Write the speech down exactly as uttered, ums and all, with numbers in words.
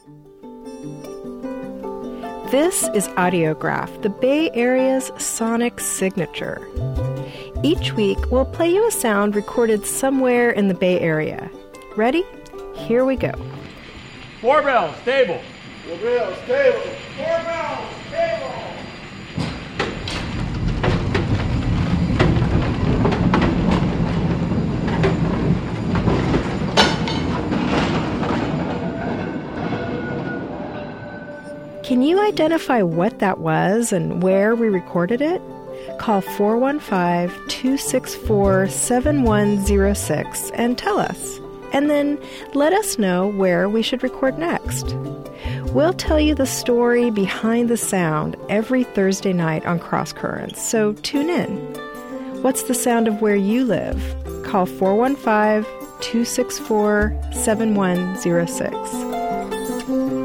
This is Audiograph, the Bay Area's sonic signature. Each week, we'll play you a sound recorded somewhere in the Bay Area. Ready? Here we go. Four bells, table. Four bells, table. Four bells, table. Can you identify what that was and where we recorded it? Call four one five, two six four, seven one zero six and tell us. And then let us know where we should record next. We'll tell you the story behind the sound every Thursday night on Cross Currents, so tune in. What's the sound of where you live? Call four one five, two six four, seven one zero six.